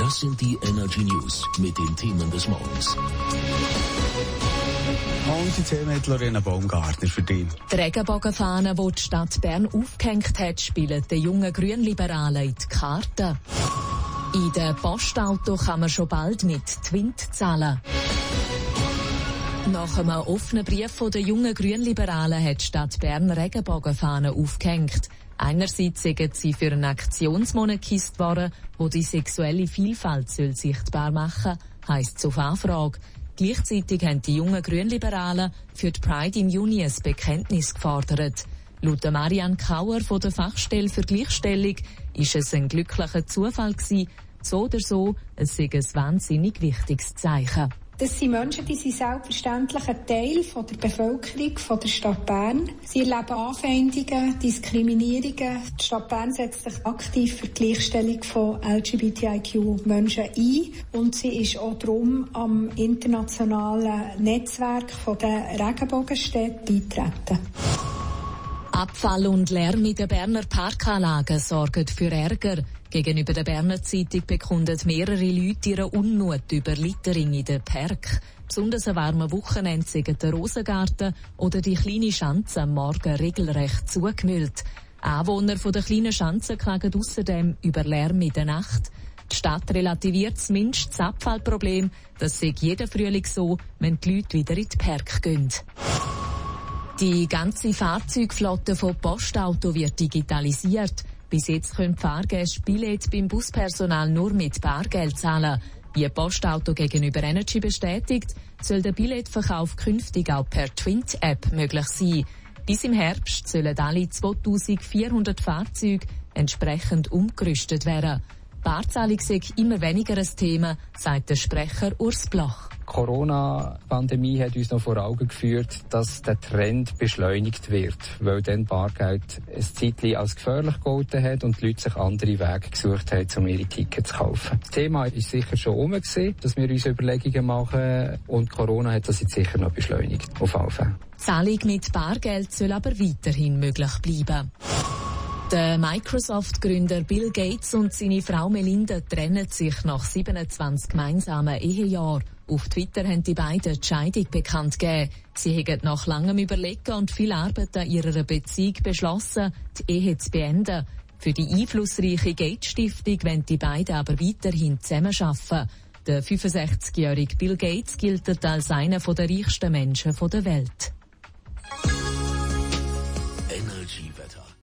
Das sind die Energy News mit den Themen des Morgens. Und die Themen mit Lorena Baumgartner für dich. Die Regenbogenfahne, die die Stadt Bern aufgehängt hat, spielen den jungen Grünliberalen in die Karten. In den Postauto kann man schon bald mit Twint zahlen. Nach einem offenen Brief der jungen Grünliberalen hat die Stadt Bern Regenbogenfahnen aufgehängt. Einerseits sind sie für einen Aktionsmonat gekisst worden, wo die sexuelle Vielfalt sichtbar machen soll, heisst es auf Anfrage. Gleichzeitig haben die jungen Grünliberalen für die Pride im Juni ein Bekenntnis gefordert. Laut Marianne Kauer von der Fachstelle für Gleichstellung ist es ein glücklicher Zufall gewesen. So oder so, es sei ein wahnsinnig wichtiges Zeichen. Das sind Menschen, die sind selbstverständlich ein Teil von der Bevölkerung von der Stadt Bern. Sie erleben Anfeindungen, Diskriminierungen. Die Stadt Bern setzt sich aktiv für die Gleichstellung von LGBTIQ-Menschen ein. Und sie ist auch darum am internationalen Netzwerk der Regenbogenstädte beitreten. Abfall und Lärm in den Berner Parkanlagen sorgen für Ärger. Gegenüber der Berner Zeitung bekundet mehrere Leute ihre Unmut über Littering in den Park. Besonders an warmen Wochenenden sind der Rosengarten oder die kleine Schanze am Morgen regelrecht zugemüllt. Anwohner der kleinen Schanze klagen außerdem über Lärm in der Nacht. Die Stadt relativiert zumindest das Abfallproblem. Das sei jeden Frühling so, wenn die Leute wieder in den Park gehen. Die ganze Fahrzeugflotte von Postauto wird digitalisiert. Bis jetzt können Fahrgäste Billett beim Buspersonal nur mit Bargeld zahlen. Wie Postauto gegenüber Energy bestätigt, soll der Billetverkauf künftig auch per Twint-App möglich sein. Bis im Herbst sollen alle 2400 Fahrzeuge entsprechend umgerüstet werden. Barzahlung sei immer weniger ein Thema, sagt der Sprecher Urs Bloch. Die Corona-Pandemie hat uns noch vor Augen geführt, dass der Trend beschleunigt wird, weil dann Bargeld ein Zeitchen als gefährlich gegolten hat und die Leute sich andere Wege gesucht haben, um ihre Tickets zu kaufen. Das Thema ist sicher schon herum gewesen, dass wir uns Überlegungen machen, und Corona hat das jetzt sicher noch beschleunigt, auf alle Fälle. Zahlung mit Bargeld soll aber weiterhin möglich bleiben. Der Microsoft-Gründer Bill Gates und seine Frau Melinda trennen sich nach 27 gemeinsamen Ehejahren. Auf Twitter haben die beiden die Scheidung bekannt gegeben. Sie haben nach langem Überlegen und viel Arbeit an ihrer Beziehung beschlossen, die Ehe zu beenden. Für die einflussreiche Gates-Stiftung wollen die beiden aber weiterhin zusammenarbeiten. Der 65-jährige Bill Gates gilt als einer der reichsten Menschen der Welt.